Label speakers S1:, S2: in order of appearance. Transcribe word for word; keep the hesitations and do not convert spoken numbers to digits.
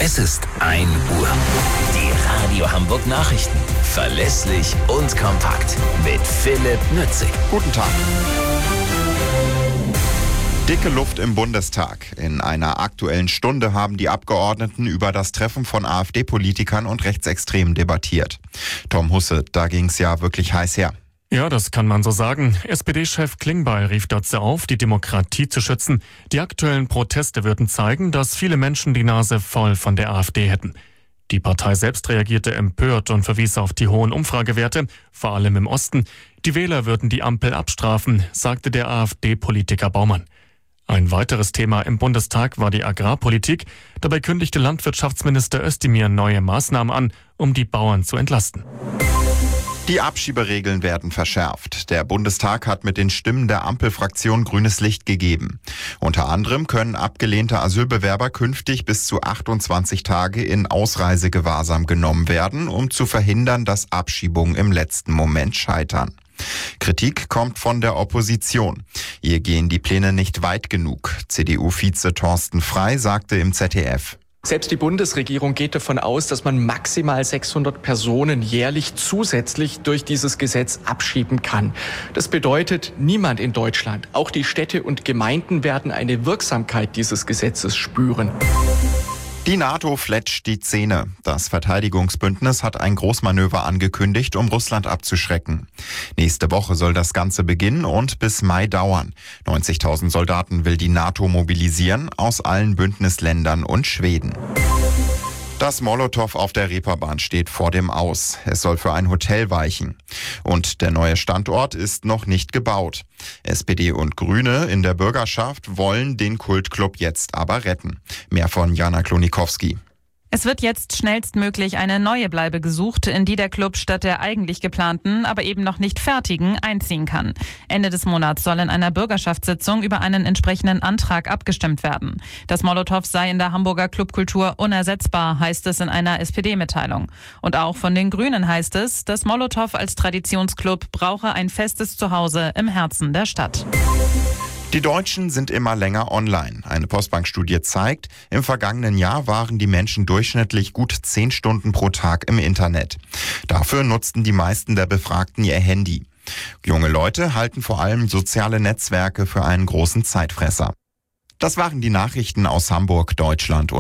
S1: Es ist ein Uhr. Die Radio Hamburg Nachrichten. Verlässlich und kompakt. Mit Philipp Nützig.
S2: Guten Tag. Dicke Luft im Bundestag. In einer aktuellen Stunde haben die Abgeordneten über das Treffen von AfD-Politikern und Rechtsextremen debattiert. Tom Husse, da ging's ja wirklich heiß her.
S3: Ja, das kann man so sagen. S P D-Chef Klingbeil rief dazu auf, die Demokratie zu schützen. Die aktuellen Proteste würden zeigen, dass viele Menschen die Nase voll von der AfD hätten. Die Partei selbst reagierte empört und verwies auf die hohen Umfragewerte, vor allem im Osten. Die Wähler würden die Ampel abstrafen, sagte der AfD-Politiker Baumann. Ein weiteres Thema im Bundestag war die Agrarpolitik. Dabei kündigte Landwirtschaftsminister Özdemir neue Maßnahmen an, um die Bauern zu entlasten.
S2: Die Abschieberegeln werden verschärft. Der Bundestag hat mit den Stimmen der Ampelfraktion grünes Licht gegeben. Unter anderem können abgelehnte Asylbewerber künftig bis zu achtundzwanzig Tage in Ausreisegewahrsam genommen werden, um zu verhindern, dass Abschiebungen im letzten Moment scheitern. Kritik kommt von der Opposition. Ihr gehen die Pläne nicht weit genug. C D U-Vize Thorsten Frey sagte im Z D F.
S4: Selbst die Bundesregierung geht davon aus, dass man maximal sechshundert Personen jährlich zusätzlich durch dieses Gesetz abschieben kann. Das bedeutet, niemand in Deutschland, auch die Städte und Gemeinden, werden eine Wirksamkeit dieses Gesetzes spüren.
S2: Die NATO fletscht die Zähne. Das Verteidigungsbündnis hat ein Großmanöver angekündigt, um Russland abzuschrecken. Nächste Woche soll das Ganze beginnen und bis Mai dauern. neunzigtausend Soldaten will die NATO mobilisieren, aus allen Bündnisländern und Schweden. Das Molotow auf der Reeperbahn steht vor dem Aus. Es soll für ein Hotel weichen. Und der neue Standort ist noch nicht gebaut. S P D und Grüne in der Bürgerschaft wollen den Kultclub jetzt aber retten. Mehr von Jana Klonikowski.
S5: Es wird jetzt schnellstmöglich eine neue Bleibe gesucht, in die der Club statt der eigentlich geplanten, aber eben noch nicht fertigen, einziehen kann. Ende des Monats soll in einer Bürgerschaftssitzung über einen entsprechenden Antrag abgestimmt werden. Das Molotow sei in der Hamburger Clubkultur unersetzbar, heißt es in einer S P D-Mitteilung. Und auch von den Grünen heißt es, das Molotow als Traditionsclub brauche ein festes Zuhause im Herzen der Stadt.
S2: Die Deutschen sind immer länger online. Eine Postbank-Studie zeigt, im vergangenen Jahr waren die Menschen durchschnittlich gut zehn Stunden pro Tag im Internet. Dafür nutzten die meisten der Befragten ihr Handy. Junge Leute halten vor allem soziale Netzwerke für einen großen Zeitfresser. Das waren die Nachrichten aus Hamburg, Deutschland und